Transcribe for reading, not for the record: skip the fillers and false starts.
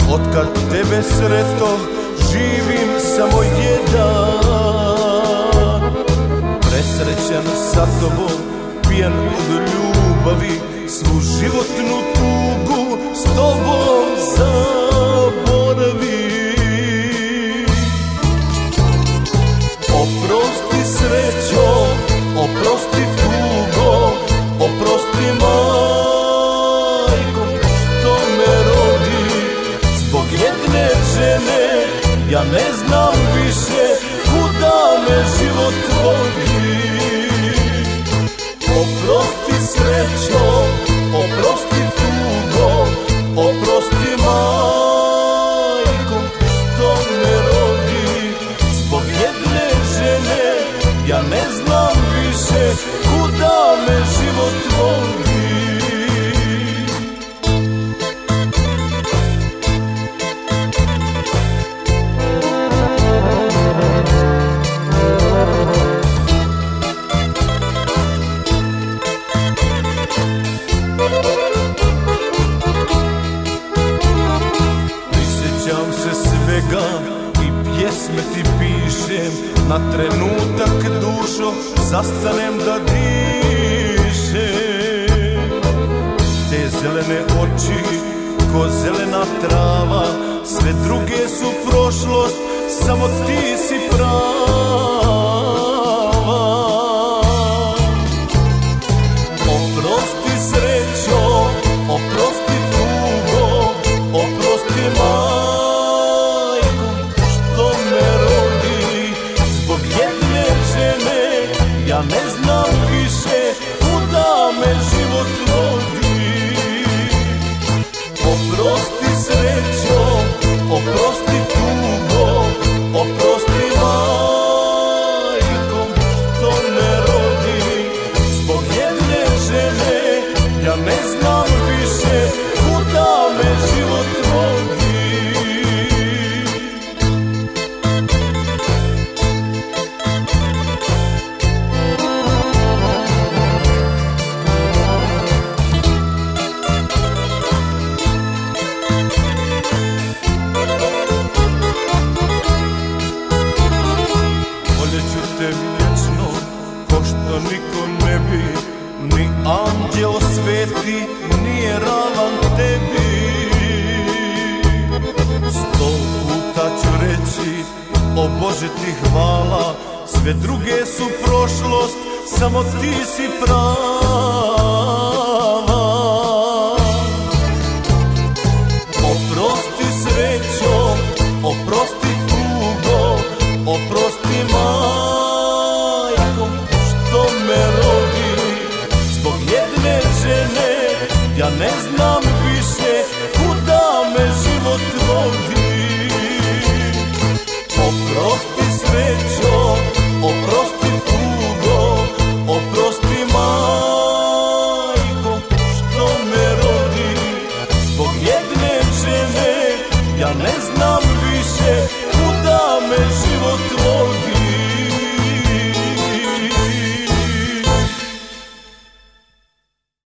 Otkad tebe sreto, živim samo jedan. Presrećan sa tobom, pijan od ljubavi, svu životnu tugu s tobom zaboravi. Oprosti srećo, oprosti tugo, oprosti majko što me rodi. Zbog jedne žene ja ne znam više kuda me život vodi. Oprosti srećo, oprosti tugo, oprosti majko što me rodi. Zbog jedne žene ja ne znam više kuda me život vodi. Prisjećam se svega i pjesme ti pišem, na trenutak dušo zastanem da dišem. Te zelene oči ko zelena trava, sve druge su prošlost, samo ti si prava. Oprosti srećo, oprosti tugo, oprosti majko što me rodi. Zbog jedne žene ja ne znam više kuda me život vodi. Oprosti srećo, oprosti tugo, oprosti majko što me rodi. Zbog jedne žene ja ne znam više kuda me život vodi. Voljeću te vječno, ko što niko ne bi, ni anđeo sveti nije ravan tebi. 100 puta ću reći, o Bože ti hvala, sve druge su prošlost, samo ti si prava. Oprosti srećo, oprosti tugo, oprosti majko što me rodi. Zbog jedne žene ja ne znam